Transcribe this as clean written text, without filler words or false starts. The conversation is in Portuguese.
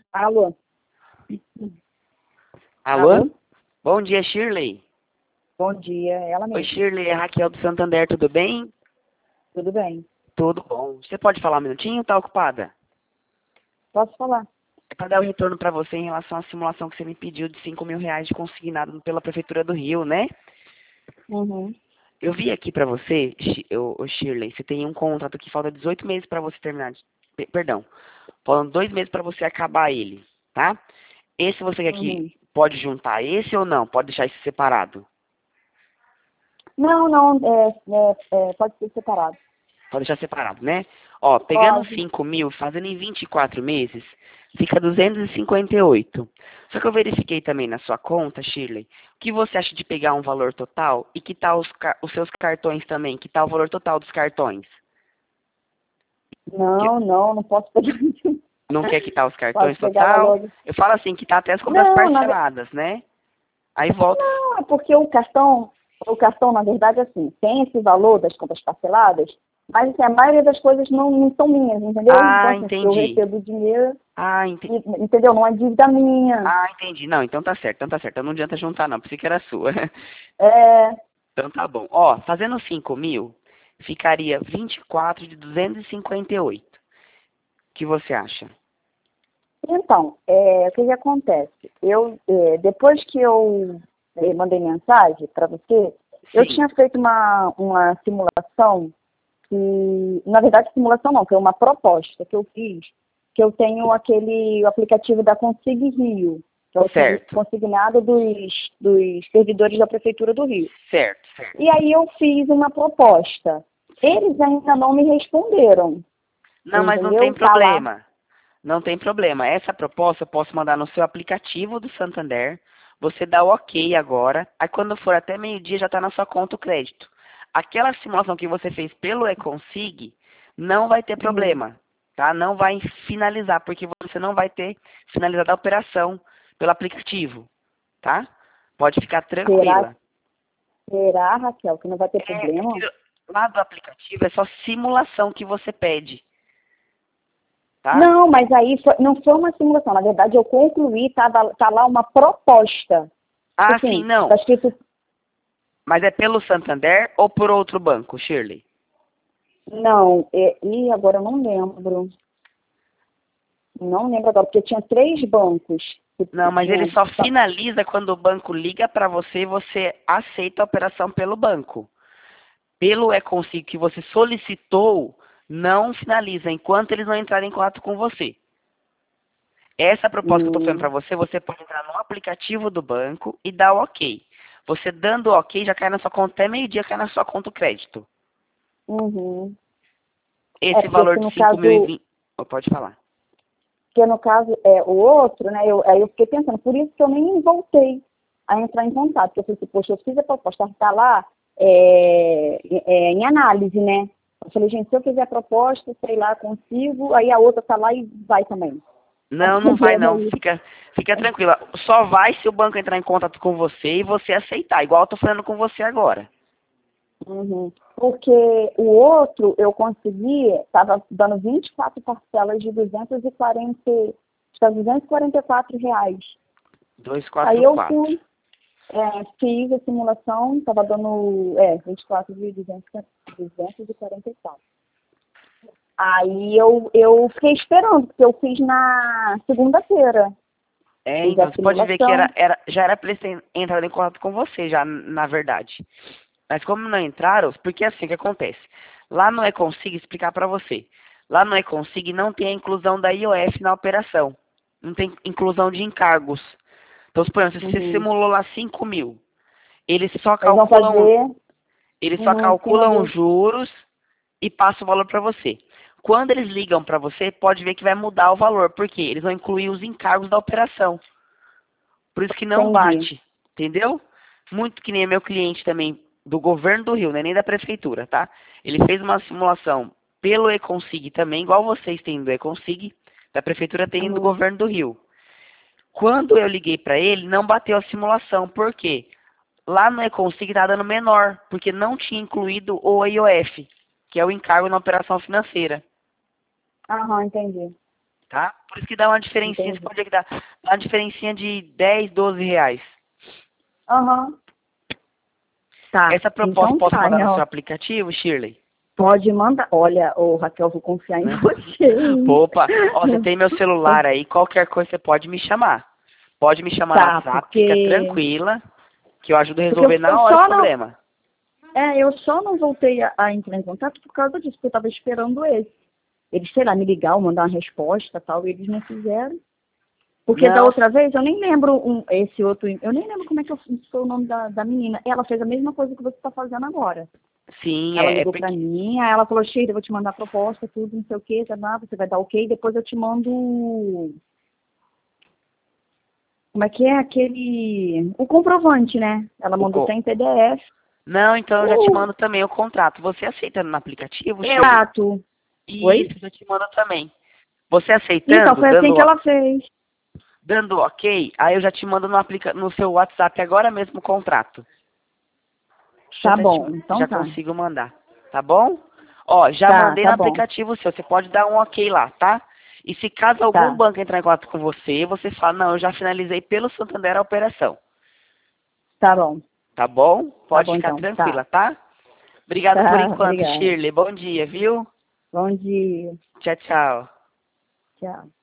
Alô? Alô? Alô? Bom dia, Shirley. Bom dia, ela Oi, mesma. Shirley, é Raquel do Santander, tudo bem? Tudo bem? Tudo bom. Você pode falar um minutinho ou tá ocupada? Posso falar? É para dar o retorno para você em relação à simulação que você me pediu de R$ 5.000 de consignado pela Prefeitura do Rio, né? Uhum. Eu vi aqui para você, ô Shirley, você tem um contrato que falta 18 meses para você terminar. Perdão, faltam 2 meses para você acabar ele, tá? Esse você quer aqui Uhum. pode juntar esse ou não? Pode deixar esse separado? Não, não, pode ser separado. Pode deixar separado, né? Ó, pegando Pode. 5.000, fazendo em 24 meses, fica 258. Só que eu verifiquei também na sua conta, Shirley, o que você acha de pegar um valor total e que tal os seus cartões também? Que tal o valor total dos cartões? Que- Não, não, não posso pegar. Não quer quitar os Pode cartões pegar ela total? logo. Eu falo assim, quitar até as compras Não, parceladas, né? Aí volta. não, é porque o cartão, na verdade, assim, tem esse valor das compras parceladas, mas assim, a maioria das coisas não são minhas, entendeu? Então, Ah, assim, se eu entendi. recebo dinheiro, Ah, entendi. entendeu? Não é dívida minha. Ah, entendi. Não, então tá certo, então tá certo. Então não adianta juntar, não. Pensei que era sua. É, Então tá bom. Ó, fazendo 5.000, ficaria 24 de 258. O que você acha? Então, o que que acontece? Depois que eu mandei mensagem para você, eu Sim, tinha feito uma simulação, que, na verdade, simulação não, foi uma proposta que eu fiz, que eu tenho o aplicativo da Consig Rio, que é o certo, consignado dos servidores da Prefeitura do Rio. certo, certo. E aí eu fiz uma proposta. Sim. Eles ainda não me responderam, Não, mas não tem entendeu? Tá lá. problema. Não tem problema. Essa proposta eu posso mandar no seu aplicativo do Santander. Você dá o ok agora. Aí quando for até meio-dia já está na sua conta o crédito. Aquela simulação que você fez pelo eConsig não vai ter Uhum. problema, tá? Não vai finalizar, porque você não vai ter finalizado a operação pelo aplicativo, tá? Pode ficar Será tranquila. Será, Raquel, que não vai ter É, porque problema? lá do aplicativo é só simulação que você pede, tá? Não, mas aí não foi uma simulação. Na verdade, eu concluí, tá lá uma proposta. Tipo Ah, sim, assim, não. tá escrito. Mas é pelo Santander ou por outro banco, Shirley? Não, agora eu não lembro. Não lembro agora, porque tinha 3 bancos. Não, mas ele Tinha, só finaliza quando o banco liga para você e você aceita a operação pelo banco. Pelo eConsig que você solicitou, não finaliza enquanto eles não entrarem em contato com você. Essa proposta que eu estou falando para hum, você, você pode entrar no aplicativo do banco e dar o ok. Você dando o ok, já cai na sua conta, até meio-dia cai na sua conta o crédito. uhum. Esse Porque valor se de no 5.020. caso, Oh, pode falar. porque no caso é o outro, né? Aí eu fiquei pensando, por isso que eu nem voltei a entrar em contato, porque eu falei assim, poxa, eu fiz a proposta, está lá em análise, né? Eu falei, gente, se eu fizer a proposta, sei lá, consigo, aí a outra está lá e vai também. O Não, não vai problema é não. isso. Fica tranquila. Só vai se o banco entrar em contato com você e você aceitar, igual eu tô falando com você agora. Uhum. Porque o outro eu consegui, estava dando 24 parcelas de 240, acho que é R$ 244. Aí eu 244. fui, fiz a simulação, estava dando 24.244. Aí eu fiquei esperando, porque eu fiz na segunda-feira. É, Fiz a então, você pode ver que simulação. já era para eles terem entrado em contato com você, já, na verdade. Mas como não entraram, porque é assim que acontece. Lá no eConsig, explicar para você. Lá no eConsig não tem a inclusão da IOF na operação. Não tem inclusão de encargos. Então, suponhamos, se você Uhum. simulou lá 5.000, eles só Eles vão calculam, fazer eles só em cima calculam do. juros e passam o valor para você. Quando eles ligam para você, pode ver que vai mudar o valor, porque eles vão incluir os encargos da operação. Por isso que não Entendi. bate, entendeu? Muito que nem meu cliente também do governo do Rio, não é nem da prefeitura, tá? Ele fez uma simulação pelo eConsig também, igual vocês têm do eConsig, da prefeitura tem do Uhum. governo do Rio. Quando eu liguei para ele, não bateu a simulação, por quê? Lá no eConsig tá dando menor, porque não tinha incluído o IOF, que é o encargo na operação financeira. Aham, entendi. tá? Por isso que dá uma diferencinha, Entendi. você pode dar uma diferencinha de 10, 12 reais. Aham. Tá. Essa proposta Então posso tá, mandar no né? seu aplicativo, Shirley? Pode mandar. Olha, ô Raquel, eu vou confiar em Né? você, hein? Opa, ó, você tem meu celular aí, qualquer coisa você pode me chamar. Pode me chamar no Tá, WhatsApp, fica tranquila, que eu ajudo a porque resolver eu na hora o só não, problema. eu só não voltei a entrar em contato por causa disso, porque eu tava esperando esse. Eles, sei lá, me ligar ou mandar uma resposta e tal, e eles não fizeram. Porque da Não, outra vez, eu nem lembro esse outro, eu nem lembro como é que foi o nome da menina. Ela fez a mesma coisa que você está fazendo agora. sim, Ela é ligou pra porque... mim, aí ela falou, Sheila, eu vou te mandar a proposta, tudo, não sei o que, você vai dar ok, depois eu te mando, como é que é aquele, o comprovante, né? Ela o mandou co- até em PDF. Não, então eu já te O mando também o contrato. Você aceita no aplicativo, Shirley? exato. Oi? Isso, eu já te mando também. Você Então, aceitando, foi assim que ela fez. dando ok, aí eu já te mando no seu WhatsApp agora mesmo o contrato. Deixa eu Tá até bom, então já tá. consigo mandar, tá bom? Ó, já Tá, mandei no tá bom. aplicativo seu, você pode dar um ok lá, tá? E se caso algum Tá, banco entrar em contato com você, você fala, não, eu já finalizei pelo Santander a operação, tá bom. tá bom? Tá Pode bom ficar então. Tá. tranquila, tá? Obrigado por Tá, enquanto, obrigada. Shirley. Bom dia, viu? Bom dia. Tchau, tchau. Tchau.